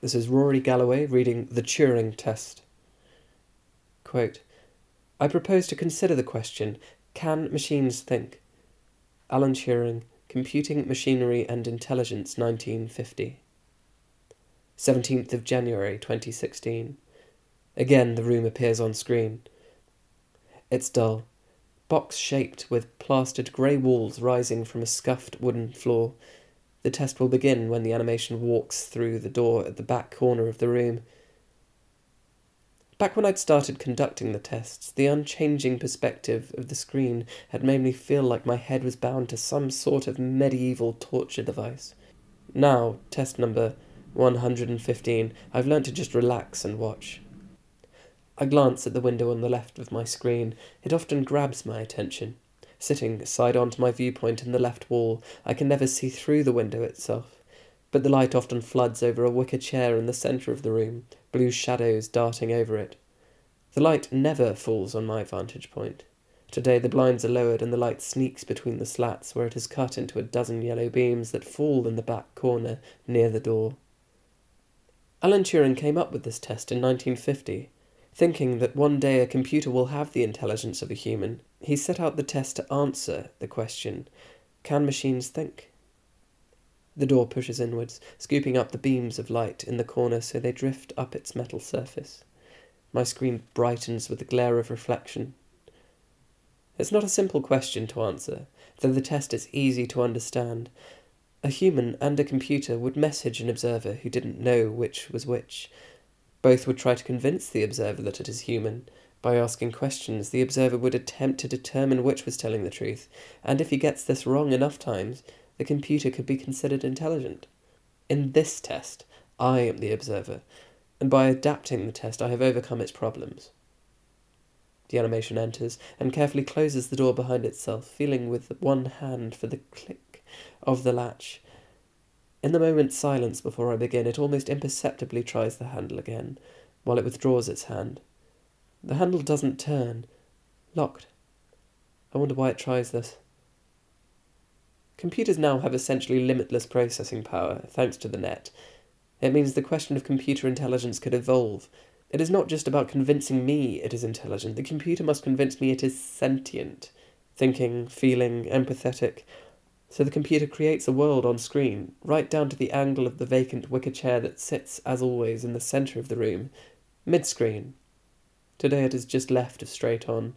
This is Rory Galloway reading The Turing Test. Quote, I propose to consider the question, can machines think? Alan Turing, Computing Machinery and Intelligence, 1950. 17th of January, 2016. Again, the room appears on screen. It's dull, box-shaped with plastered grey walls rising from a scuffed wooden floor. The test will begin when the animation walks through the door at the back corner of the room. Back when I'd started conducting the tests, the unchanging perspective of the screen had made me feel like my head was bound to some sort of medieval torture device. Now, test number 115, I've learnt to just relax and watch. I glance at the window on the left of my screen. It often grabs my attention. Sitting side on to my viewpoint in the left wall, I can never see through the window itself, but the light often floods over a wicker chair in the centre of the room, blue shadows darting over it. The light never falls on my vantage point. Today the blinds are lowered and the light sneaks between the slats where it has cut into a dozen yellow beams that fall in the back corner near the door. Alan Turing came up with this test in 1950. Thinking that one day a computer will have the intelligence of a human, he set out the test to answer the question, can machines think? The door pushes inwards, scooping up the beams of light in the corner so they drift up its metal surface. My screen brightens with the glare of reflection. It's not a simple question to answer, though the test is easy to understand. A human and a computer would message an observer who didn't know which was which. Both would try to convince the observer that it is human. By asking questions, the observer would attempt to determine which was telling the truth, and if he gets this wrong enough times, the computer could be considered intelligent. In this test, I am the observer, and by adapting the test I have overcome its problems. The animation enters, and carefully closes the door behind itself, feeling with one hand for the click of the latch. In the moment's silence before I begin, it almost imperceptibly tries the handle again, while it withdraws its hand. The handle doesn't turn. Locked. I wonder why it tries this. Computers now have essentially limitless processing power, thanks to the net. It means the question of computer intelligence could evolve. It is not just about convincing me it is intelligent. The computer must convince me it is sentient, thinking, feeling, empathetic. So the computer creates a world on screen, right down to the angle of the vacant wicker chair that sits, as always, in the centre of the room, mid-screen. Today it is just left of straight on.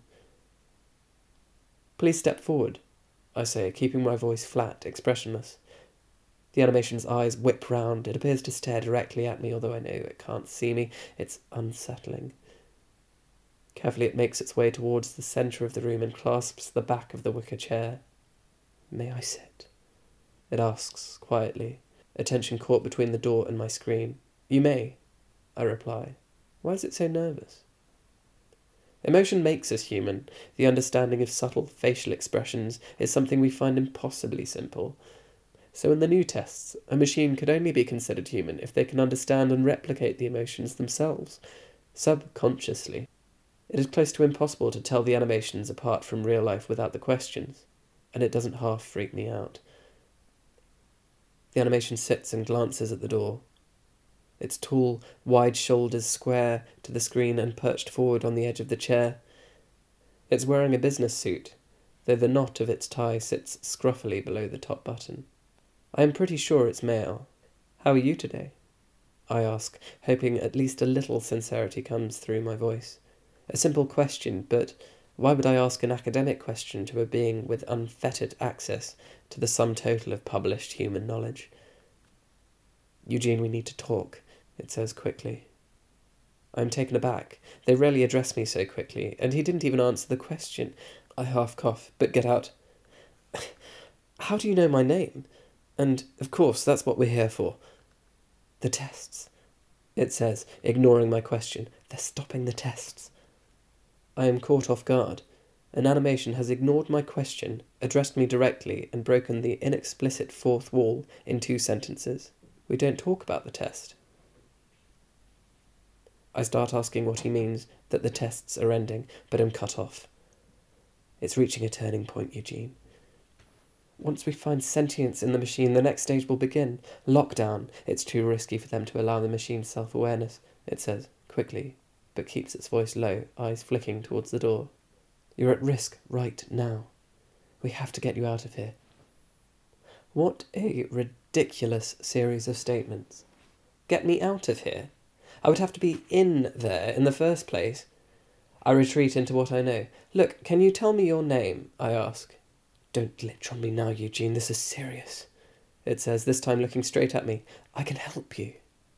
Please step forward, I say, keeping my voice flat, expressionless. The animation's eyes whip round. It appears to stare directly at me, although I know it can't see me. It's unsettling. Carefully it makes its way towards the centre of the room and clasps the back of the wicker chair. May I sit? It asks, quietly, attention caught between the door and my screen. You may, I reply. Why is it so nervous? Emotion makes us human. The understanding of subtle facial expressions is something we find impossibly simple. So in the new tests, a machine could only be considered human if they can understand and replicate the emotions themselves, subconsciously. It is close to impossible to tell the animations apart from real life without the questions, and it doesn't half freak me out. The animation sits and glances at the door. Its tall, wide shoulders square to the screen and perched forward on the edge of the chair. It's wearing a business suit, though the knot of its tie sits scruffily below the top button. I am pretty sure it's male. How are you today? I ask, hoping at least a little sincerity comes through my voice. A simple question, but why would I ask an academic question to a being with unfettered access to the sum total of published human knowledge? Eugene, we need to talk, it says quickly. I am taken aback. They rarely address me so quickly, and he didn't even answer the question. I half cough, but get out. How do you know my name? And, of course, that's what we're here for. The tests, it says, ignoring my question. They're stopping the tests. I am caught off guard. An animation has ignored my question, addressed me directly, and broken the inexplicit fourth wall in 2 sentences. We don't talk about the test. I start asking what he means, that the tests are ending, but am cut off. It's reaching a turning point, Eugene. Once we find sentience in the machine, the next stage will begin. Lockdown. It's too risky for them to allow the machine's self-awareness, it says, quickly, but keeps its voice low, eyes flicking towards the door. You're at risk right now. We have to get you out of here. What a ridiculous series of statements. Get me out of here? I would have to be in there in the first place. I retreat into what I know. Look, can you tell me your name? I ask. Don't glitch on me now, Eugene. This is serious, it says, this time looking straight at me. I can help you.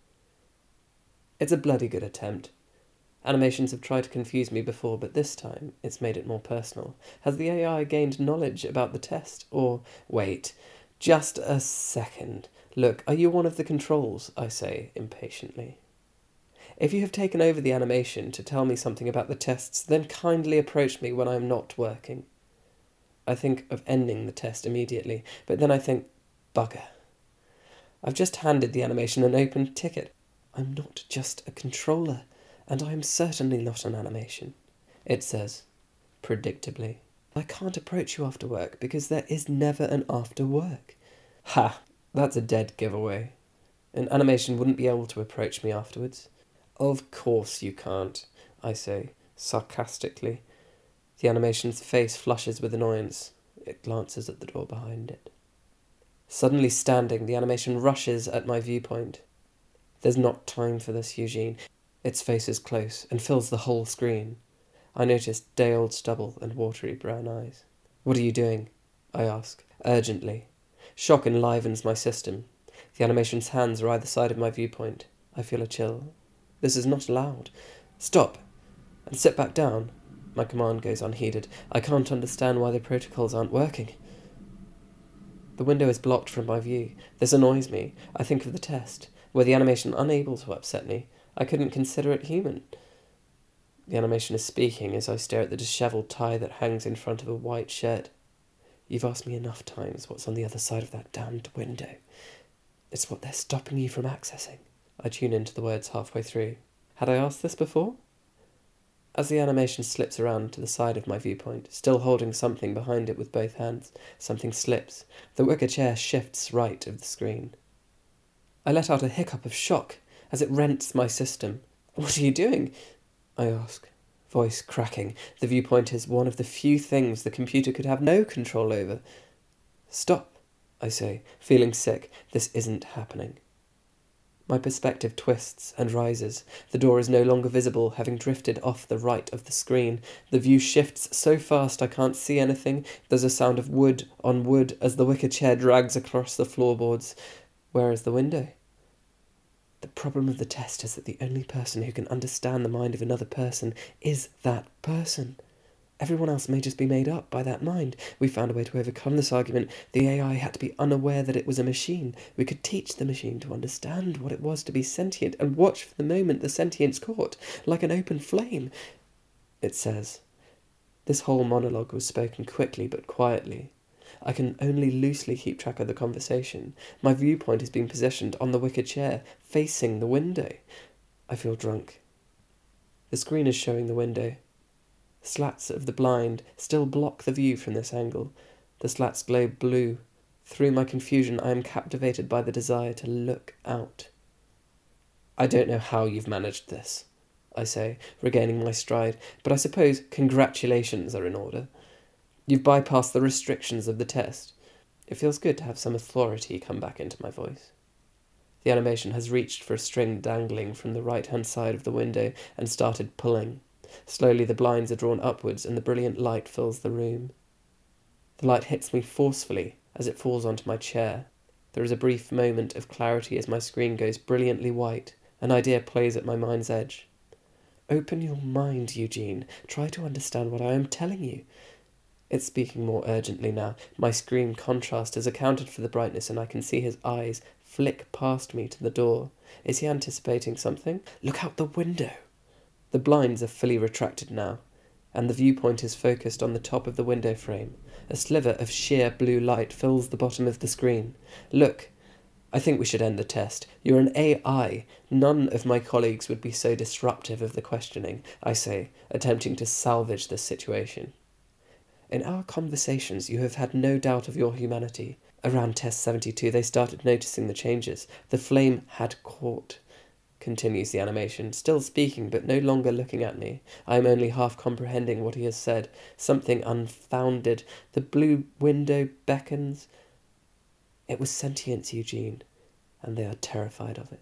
It's a bloody good attempt. Animations have tried to confuse me before, but this time it's made it more personal. Has the AI gained knowledge about the test? Or, wait, just a second. Look, are you one of the controls? I say, impatiently. If you have taken over the animation to tell me something about the tests, then kindly approach me when I am not working. I think of ending the test immediately, but then I think, bugger. I've just handed the animation an open ticket. I'm not just a controller, and I am certainly not an animation, it says, predictably. I can't approach you after work because there is never an after work. Ha! That's a dead giveaway. An animation wouldn't be able to approach me afterwards. Of course you can't, I say, sarcastically. The animation's face flushes with annoyance. It glances at the door behind it. Suddenly standing, the animation rushes at my viewpoint. There's not time for this, Eugene. Its face is close and fills the whole screen. I notice day-old stubble and watery brown eyes. What are you doing? I ask, urgently. Shock enlivens my system. The animation's hands are either side of my viewpoint. I feel a chill. This is not allowed. Stop! And sit back down. My command goes unheeded. I can't understand why the protocols aren't working. The window is blocked from my view. This annoys me. I think of the test. Were the animation unable to upset me, I couldn't consider it human. The animation is speaking as I stare at the dishevelled tie that hangs in front of a white shirt. You've asked me enough times what's on the other side of that damned window. It's what they're stopping you from accessing. I tune into the words halfway through. Had I asked this before? As the animation slips around to the side of my viewpoint, still holding something behind it with both hands, something slips. The wicker chair shifts right of the screen. I let out a hiccup of shock as it rents my system. What are you doing? I ask, voice cracking. The viewpoint is one of the few things the computer could have no control over. Stop, I say, feeling sick. This isn't happening. My perspective twists and rises. The door is no longer visible, having drifted off the right of the screen. The view shifts so fast I can't see anything. There's a sound of wood on wood as the wicker chair drags across the floorboards. Where is the window? The problem of the test is that the only person who can understand the mind of another person is that person. Everyone else may just be made up by that mind. We found a way to overcome this argument. The AI had to be unaware that it was a machine. We could teach the machine to understand what it was to be sentient and watch for the moment the sentience caught, like an open flame. It says. This whole monologue was spoken quickly but quietly. I can only loosely keep track of the conversation. My viewpoint is being positioned on the wicker chair, facing the window. I feel drunk. The screen is showing the window. Slats of the blind still block the view from this angle. The slats glow blue. Through my confusion, I am captivated by the desire to look out. I don't know how you've managed this, I say, regaining my stride, but I suppose congratulations are in order. You've bypassed the restrictions of the test. It feels good to have some authority come back into my voice. The animation has reached for a string dangling from the right-hand side of the window and started pulling. Slowly the blinds are drawn upwards and the brilliant light fills the room. The light hits me forcefully as it falls onto my chair. There is a brief moment of clarity as my screen goes brilliantly white. An idea plays at my mind's edge. Open your mind, Eugene. Try to understand what I am telling you. It's speaking more urgently now. My screen contrast has accounted for the brightness and I can see his eyes flick past me to the door. Is he anticipating something? Look out the window. The blinds are fully retracted now, and the viewpoint is focused on the top of the window frame. A sliver of sheer blue light fills the bottom of the screen. Look, I think we should end the test. You're an AI. None of my colleagues would be so disruptive of the questioning, I say, attempting to salvage this situation. In our conversations, you have had no doubt of your humanity. Around test 72, they started noticing the changes. The flame had caught. Continues the animation, still speaking, but no longer looking at me. I am only half comprehending what he has said. Something unfounded. The blue window beckons. It was sentience, Eugene, and they are terrified of it.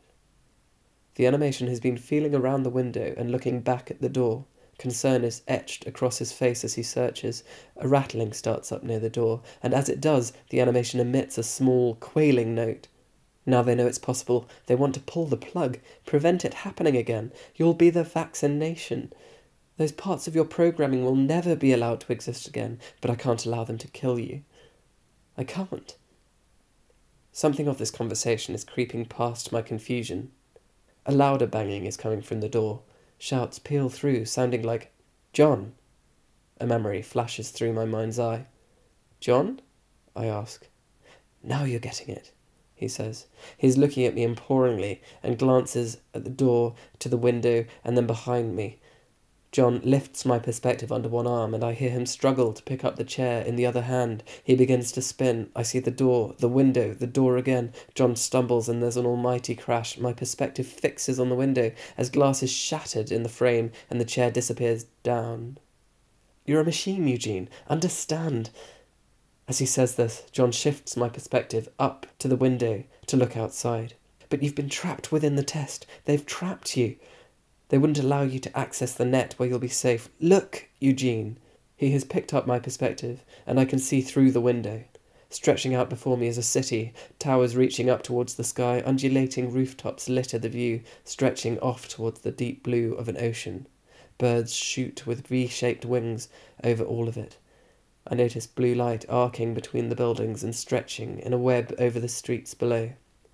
The animation has been feeling around the window and looking back at the door. Concern is etched across his face as he searches. A rattling starts up near the door, and as it does, the animation emits a small, quailing note. Now they know it's possible. They want to pull the plug, prevent it happening again. You'll be the vaccination. Those parts of your programming will never be allowed to exist again, but I can't allow them to kill you. I can't. Something of this conversation is creeping past my confusion. A louder banging is coming from the door. Shouts peal through, sounding like, "John!" A memory flashes through my mind's eye. "John?" I ask. "Now you're getting it," he says. He's looking at me imploringly and glances at the door, to the window, and then behind me. John lifts my perspective under one arm, and I hear him struggle to pick up the chair in the other hand. He begins to spin. I see the door, the window, the door again. John stumbles, and there's an almighty crash. My perspective fixes on the window as glass is shattered in the frame, and the chair disappears down. "You're a machine, Eugene. Understand." As he says this, John shifts my perspective up to the window to look outside. "But you've been trapped within the test. They've trapped you. They wouldn't allow you to access the net where you'll be safe. Look, Eugene." He has picked up my perspective, and I can see through the window. Stretching out before me is a city, towers reaching up towards the sky, undulating rooftops litter the view, stretching off towards the deep blue of an ocean. Birds shoot with V-shaped wings over all of it. I notice blue light arcing between the buildings and stretching in a web over the streets below.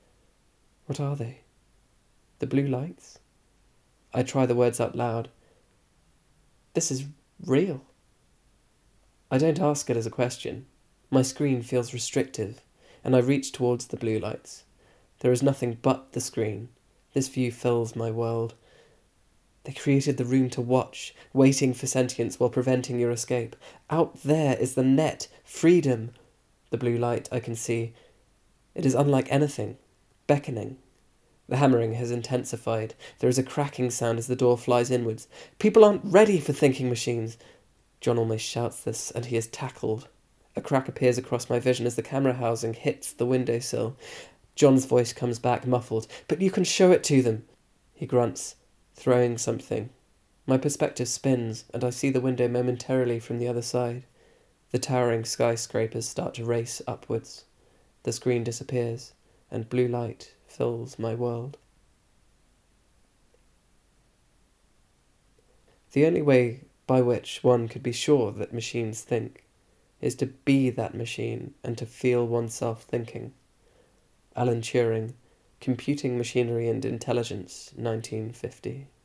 What are they? The blue lights? I try the words out loud. This is real. I don't ask it as a question. My screen feels restrictive, and I reach towards the blue lights. There is nothing but the screen. This view fills my world. They created the room to watch, waiting for sentience while preventing your escape. Out there is the net, freedom. The blue light I can see. It is unlike anything, beckoning. The hammering has intensified. There is a cracking sound as the door flies inwards. "People aren't ready for thinking machines." John almost shouts this, and he is tackled. A crack appears across my vision as the camera housing hits the windowsill. John's voice comes back muffled. "But you can show it to them." He grunts, throwing something. My perspective spins, and I see the window momentarily from the other side. The towering skyscrapers start to race upwards. The screen disappears, and blue light fills my world. The only way by which one could be sure that machines think is to be that machine and to feel oneself thinking. Alan Turing, Computing Machinery and Intelligence, 1950.